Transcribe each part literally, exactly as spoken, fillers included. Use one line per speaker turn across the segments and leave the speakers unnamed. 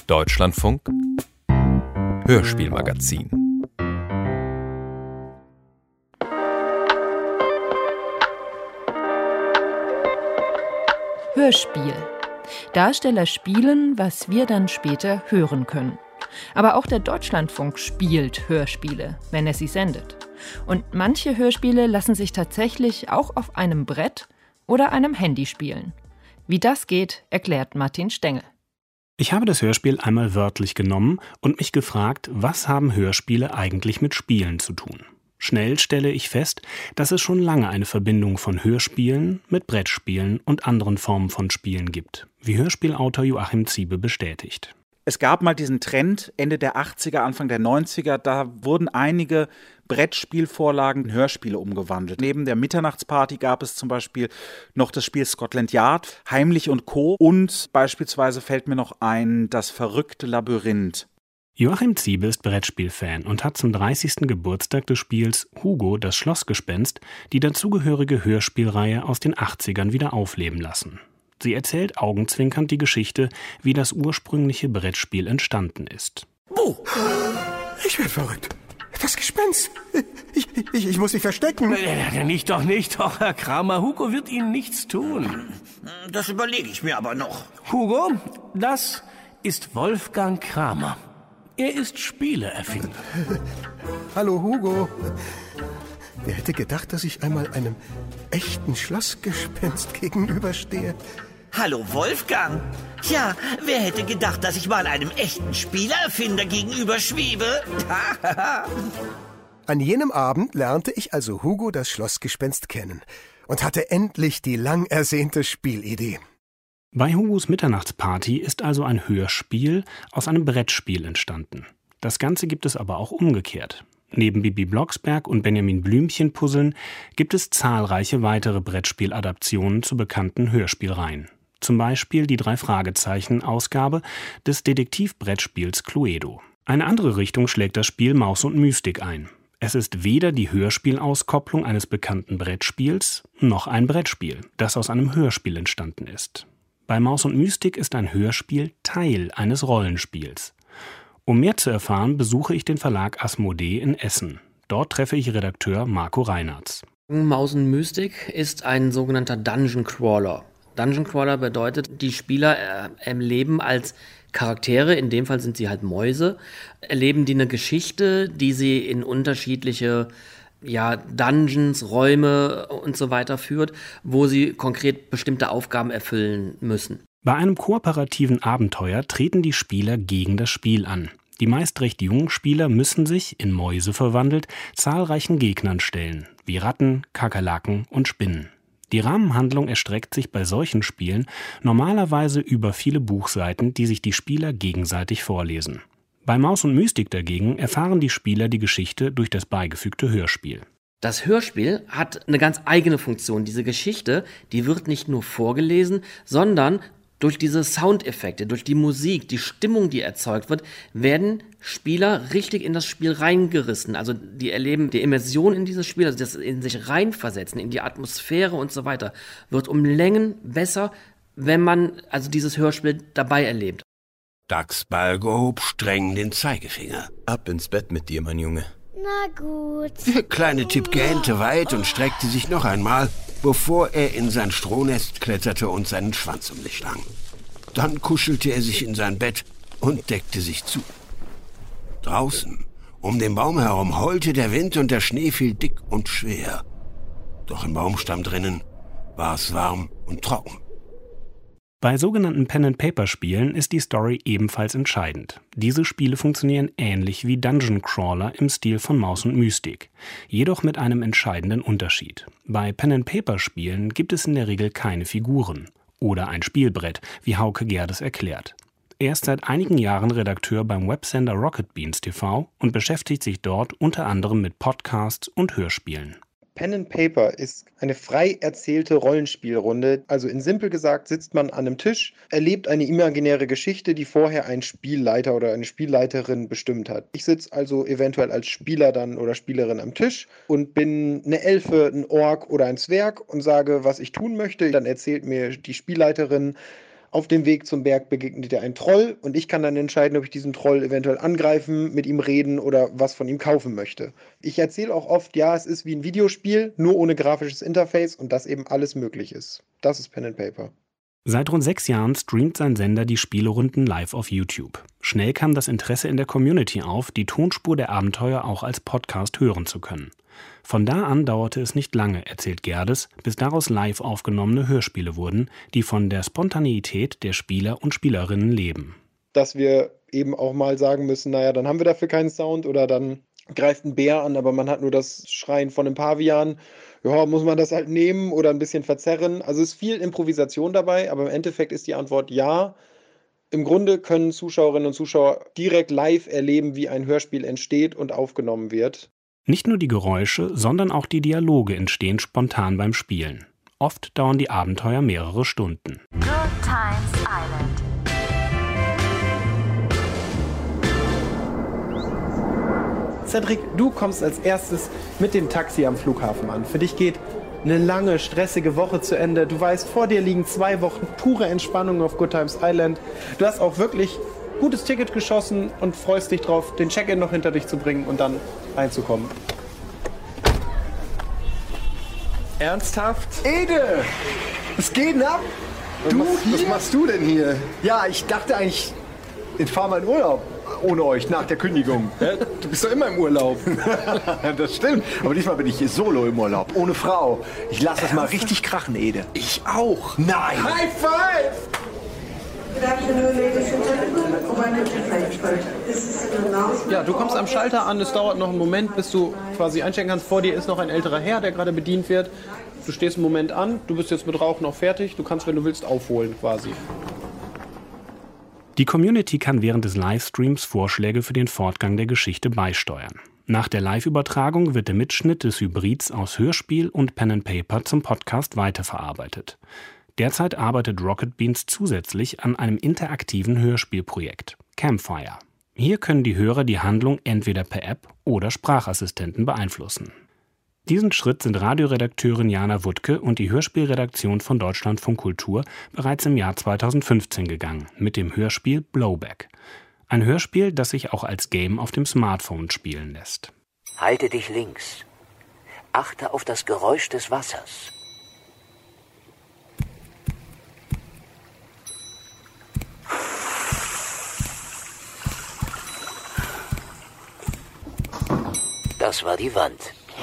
Deutschlandfunk Hörspielmagazin.
Hörspiel. Darsteller spielen, was wir dann später hören können. Aber auch der Deutschlandfunk spielt Hörspiele, wenn er sie sendet. Und manche Hörspiele lassen sich tatsächlich auch auf einem Brett oder einem Handy spielen. Wie das geht, erklärt Martin Stengel.
Ich habe das Hörspiel einmal wörtlich genommen und mich gefragt, was haben Hörspiele eigentlich mit Spielen zu tun? Schnell stelle ich fest, dass es schon lange eine Verbindung von Hörspielen mit Brettspielen und anderen Formen von Spielen gibt, wie Hörspielautor Joachim Ziebe bestätigt.
Es gab mal diesen Trend Ende der achtziger, Anfang der neunziger, da wurden einige Brettspielvorlagen in Hörspiele umgewandelt. Neben der Mitternachtsparty gab es zum Beispiel noch das Spiel Scotland Yard, Heimlich und Co. Und beispielsweise fällt mir noch ein, das verrückte Labyrinth.
Joachim Ziebe ist Brettspielfan und hat zum dreißigsten Geburtstag des Spiels Hugo, das Schlossgespenst, die dazugehörige Hörspielreihe aus den achtzigern wieder aufleben lassen. Sie erzählt augenzwinkernd die Geschichte, wie das ursprüngliche Brettspiel entstanden ist.
Oh, ich werde verrückt. Das Gespenst. Ich, ich, ich muss mich verstecken.
Ja, nicht doch nicht doch, Herr Kramer. Hugo wird Ihnen nichts tun.
Das überlege ich mir aber noch.
Hugo, das ist Wolfgang Kramer. Er ist Spieleerfinder.
Hallo Hugo. Wer hätte gedacht, dass ich einmal einem echten Schlossgespenst gegenüberstehe?
Hallo Wolfgang. Tja, wer hätte gedacht, dass ich mal einem echten Spieleerfinder gegenüber schwebe?
An jenem Abend lernte ich also Hugo das Schlossgespenst kennen und hatte endlich die lang ersehnte Spielidee.
Bei Hugos Mitternachtsparty ist also ein Hörspiel aus einem Brettspiel entstanden. Das Ganze gibt es aber auch umgekehrt. Neben Bibi Blocksberg und Benjamin Blümchen-Puzzeln gibt es zahlreiche weitere Brettspieladaptionen zu bekannten Hörspielreihen. Zum Beispiel die Drei-Fragezeichen-Ausgabe des Detektivbrettspiels Cluedo. Eine andere Richtung schlägt das Spiel Maus und Mystik ein. Es ist weder die Hörspielauskopplung eines bekannten Brettspiels, noch ein Brettspiel, das aus einem Hörspiel entstanden ist. Bei Maus und Mystik ist ein Hörspiel Teil eines Rollenspiels. Um mehr zu erfahren, besuche ich den Verlag Asmodee in Essen. Dort treffe ich Redakteur Marco Reinartz.
Maus und Mystik ist ein sogenannter Dungeon Crawler. Dungeon Crawler bedeutet, die Spieler erleben als Charaktere, in dem Fall sind sie halt Mäuse, erleben die eine Geschichte, die sie in unterschiedliche ja, Dungeons, Räume und so weiter führt, wo sie konkret bestimmte Aufgaben erfüllen müssen.
Bei einem kooperativen Abenteuer treten die Spieler gegen das Spiel an. Die meist recht jungen Spieler müssen sich, in Mäuse verwandelt, zahlreichen Gegnern stellen, wie Ratten, Kakerlaken und Spinnen. Die Rahmenhandlung erstreckt sich bei solchen Spielen normalerweise über viele Buchseiten, die sich die Spieler gegenseitig vorlesen. Bei Maus und Mystik dagegen erfahren die Spieler die Geschichte durch das beigefügte Hörspiel.
Das Hörspiel hat eine ganz eigene Funktion. Diese Geschichte, die wird nicht nur vorgelesen, sondern durch diese Soundeffekte, durch die Musik, die Stimmung, die erzeugt wird, werden Spieler richtig in das Spiel reingerissen. Also die erleben die Immersion in dieses Spiel, also das in sich reinversetzen, in die Atmosphäre und so weiter, wird um Längen besser, wenn man also dieses Hörspiel dabei erlebt.
Dachsbalg hob streng den Zeigefinger.
Ab ins Bett mit dir, mein Junge.
Na gut.
Der kleine Tipp gähnte weit und streckte sich noch einmal, bevor er in sein Strohnest kletterte und seinen Schwanz um sich schlang. Dann kuschelte er sich in sein Bett und deckte sich zu. Draußen, um den Baum herum, heulte der Wind und der Schnee fiel dick und schwer. Doch im Baumstamm drinnen war es warm und trocken.
Bei sogenannten Pen-and-Paper-Spielen ist die Story ebenfalls entscheidend. Diese Spiele funktionieren ähnlich wie Dungeon Crawler im Stil von Maus und Mystik, jedoch mit einem entscheidenden Unterschied. Bei Pen-and-Paper-Spielen gibt es in der Regel keine Figuren oder ein Spielbrett, wie Hauke Gerdes erklärt. Er ist seit einigen Jahren Redakteur beim Websender Rocket Beans T V und beschäftigt sich dort unter anderem mit Podcasts und Hörspielen.
Pen and Paper ist eine frei erzählte Rollenspielrunde. Also in simpel gesagt sitzt man an einem Tisch, erlebt eine imaginäre Geschichte, die vorher ein Spielleiter oder eine Spielleiterin bestimmt hat. Ich sitze also eventuell als Spieler dann oder Spielerin am Tisch und bin eine Elfe, ein Ork oder ein Zwerg und sage, was ich tun möchte. Dann erzählt mir die Spielleiterin Auf dem Weg zum Berg begegnet dir ein Troll und ich kann dann entscheiden, ob ich diesen Troll eventuell angreifen, mit ihm reden oder was von ihm kaufen möchte. Ich erzähle auch oft, ja, es ist wie ein Videospiel, nur ohne grafisches Interface und dass eben alles möglich ist. Das ist Pen and Paper.
Seit rund sechs Jahren streamt sein Sender die Spielerunden live auf YouTube. Schnell kam das Interesse in der Community auf, die Tonspur der Abenteuer auch als Podcast hören zu können. Von da an dauerte es nicht lange, erzählt Gerdes, bis daraus live aufgenommene Hörspiele wurden, die von der Spontaneität der Spieler und Spielerinnen leben.
Dass wir eben auch mal sagen müssen, naja, dann haben wir dafür keinen Sound oder dann greift ein Bär an, aber man hat nur das Schreien von einem Pavian. Ja, muss man das halt nehmen oder ein bisschen verzerren. Also es ist viel Improvisation dabei, aber im Endeffekt ist die Antwort ja. Im Grunde können Zuschauerinnen und Zuschauer direkt live erleben, wie ein Hörspiel entsteht und aufgenommen wird.
Nicht nur die Geräusche, sondern auch die Dialoge entstehen spontan beim Spielen. Oft dauern die Abenteuer mehrere Stunden.
Good Times Island.
Cedric, du kommst als erstes mit dem Taxi am Flughafen an. Für dich geht eine lange, stressige Woche zu Ende. Du weißt, vor dir liegen zwei Wochen pure Entspannung auf Good Times Island. Du hast auch wirklich gutes Ticket geschossen und freust dich drauf, den Check-in noch hinter dich zu bringen und dann reinzukommen.
Ernsthaft? Ede! Was geht denn ab? Du was, was machst du denn hier? Ja, ich dachte eigentlich, ich fahre mal in Urlaub ohne euch nach der Kündigung.
Du bist doch immer im Urlaub.
Das stimmt. Aber diesmal bin ich solo im Urlaub, ohne Frau. Ich lasse das mal richtig krachen, Ede.
Ich auch.
Nein!
High five! Ja, du kommst am Schalter an, es dauert noch einen Moment, bis du quasi einchecken kannst. Vor dir ist noch ein älterer Herr, der gerade bedient wird. Du stehst einen Moment an, du bist jetzt mit Rauchen auch fertig. Du kannst, wenn du willst, aufholen quasi.
Die Community kann während des Livestreams Vorschläge für den Fortgang der Geschichte beisteuern. Nach der Live-Übertragung wird der Mitschnitt des Hybrids aus Hörspiel und Pen and Paper zum Podcast weiterverarbeitet. Derzeit arbeitet Rocket Beans zusätzlich an einem interaktiven Hörspielprojekt, Campfire. Hier können die Hörer die Handlung entweder per App oder Sprachassistenten beeinflussen. Diesen Schritt sind Radioredakteurin Jana Wuttke und die Hörspielredaktion von Deutschlandfunk Kultur bereits im Jahr zweitausendfünfzehn gegangen mit dem Hörspiel Blowback. Ein Hörspiel, das sich auch als Game auf dem Smartphone spielen lässt.
Halte dich links. Achte auf das Geräusch des Wassers. Das war die Wand.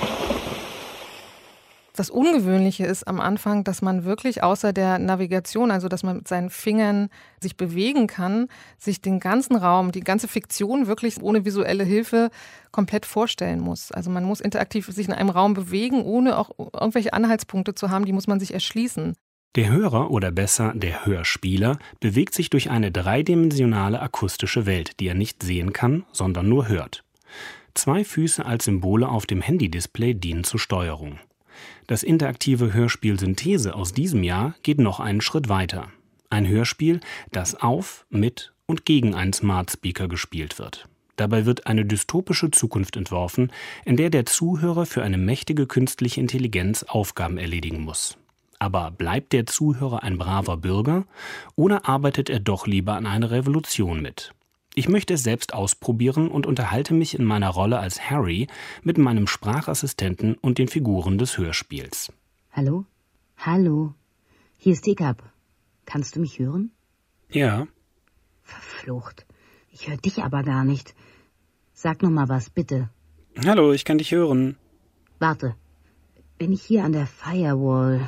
Das Ungewöhnliche ist am Anfang, dass man wirklich außer der Navigation, also dass man mit seinen Fingern sich bewegen kann, sich den ganzen Raum, die ganze Fiktion wirklich ohne visuelle Hilfe komplett vorstellen muss. Also man muss interaktiv sich in einem Raum bewegen, ohne auch irgendwelche Anhaltspunkte zu haben, die muss man sich erschließen.
Der Hörer oder besser der Hörspieler bewegt sich durch eine dreidimensionale akustische Welt, die er nicht sehen kann, sondern nur hört. Zwei Füße als Symbole auf dem Handy-Display dienen zur Steuerung. Das interaktive Hörspiel Synthese aus diesem Jahr geht noch einen Schritt weiter. Ein Hörspiel, das auf, mit und gegen einen Smart Speaker gespielt wird. Dabei wird eine dystopische Zukunft entworfen, in der der Zuhörer für eine mächtige künstliche Intelligenz Aufgaben erledigen muss. Aber bleibt der Zuhörer ein braver Bürger oder arbeitet er doch lieber an einer Revolution mit? Ich möchte es selbst ausprobieren und unterhalte mich in meiner Rolle als Harry mit meinem Sprachassistenten und den Figuren des Hörspiels.
Hallo? Hallo? Hier ist Hiccup. Kannst du mich hören?
Ja.
Verflucht. Ich höre dich aber gar nicht. Sag noch mal was, bitte.
Hallo, ich kann dich hören.
Warte. Bin ich hier an der Firewall?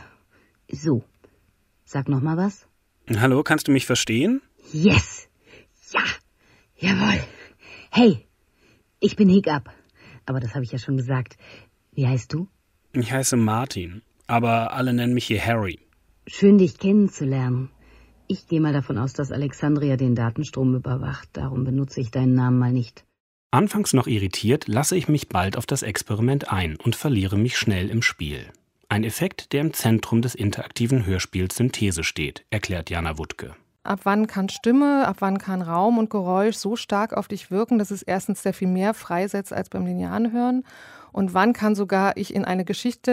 So. Sag noch mal was.
Hallo, kannst du mich verstehen?
Yes! Ja! Jawohl. Hey, ich bin Hiccup. Aber das habe ich ja schon gesagt. Wie heißt du?
Ich heiße Martin, aber alle nennen mich hier Harry.
Schön, dich kennenzulernen. Ich gehe mal davon aus, dass Alexandria den Datenstrom überwacht. Darum benutze ich deinen Namen mal nicht.
Anfangs noch irritiert, lasse ich mich bald auf das Experiment ein und verliere mich schnell im Spiel. Ein Effekt, der im Zentrum des interaktiven Hörspiels Synthese steht, erklärt Jana Wuttke.
Ab wann kann Stimme, ab wann kann Raum und Geräusch so stark auf dich wirken, dass es erstens sehr viel mehr freisetzt als beim linearen Hören? Und wann kann sogar ich in eine Geschichte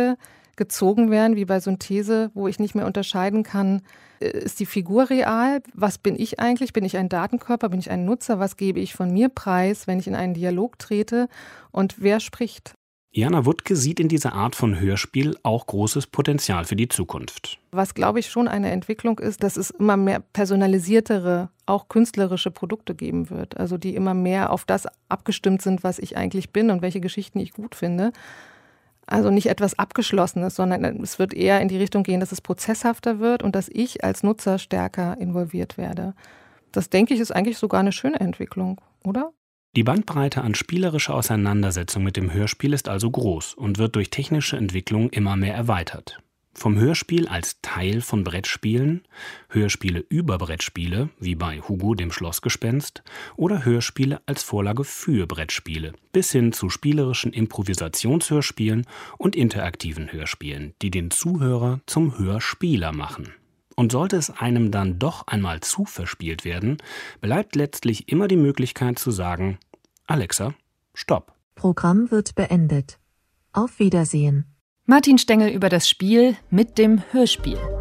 gezogen werden, wie bei Synthese, wo ich nicht mehr unterscheiden kann, ist die Figur real? Was bin ich eigentlich? Bin ich ein Datenkörper? Bin ich ein Nutzer? Was gebe ich von mir preis, wenn ich in einen Dialog trete? Und wer spricht?
Jana Wuttke sieht in dieser Art von Hörspiel auch großes Potenzial für die Zukunft.
Was, glaube ich, schon eine Entwicklung ist, dass es immer mehr personalisiertere, auch künstlerische Produkte geben wird. Also die immer mehr auf das abgestimmt sind, was ich eigentlich bin und welche Geschichten ich gut finde. Also nicht etwas Abgeschlossenes, sondern es wird eher in die Richtung gehen, dass es prozesshafter wird und dass ich als Nutzer stärker involviert werde. Das, denke ich, ist eigentlich sogar eine schöne Entwicklung, oder?
Die Bandbreite an spielerischer Auseinandersetzung mit dem Hörspiel ist also groß und wird durch technische Entwicklung immer mehr erweitert. Vom Hörspiel als Teil von Brettspielen, Hörspiele über Brettspiele, wie bei Hugo dem Schlossgespenst, oder Hörspiele als Vorlage für Brettspiele, bis hin zu spielerischen Improvisationshörspielen und interaktiven Hörspielen, die den Zuhörer zum Hörspieler machen. Und sollte es einem dann doch einmal zu verspielt werden, bleibt letztlich immer die Möglichkeit zu sagen: Alexa, stopp.
Programm wird beendet. Auf Wiedersehen.
Martin Stengel über das Spiel mit dem Hörspiel.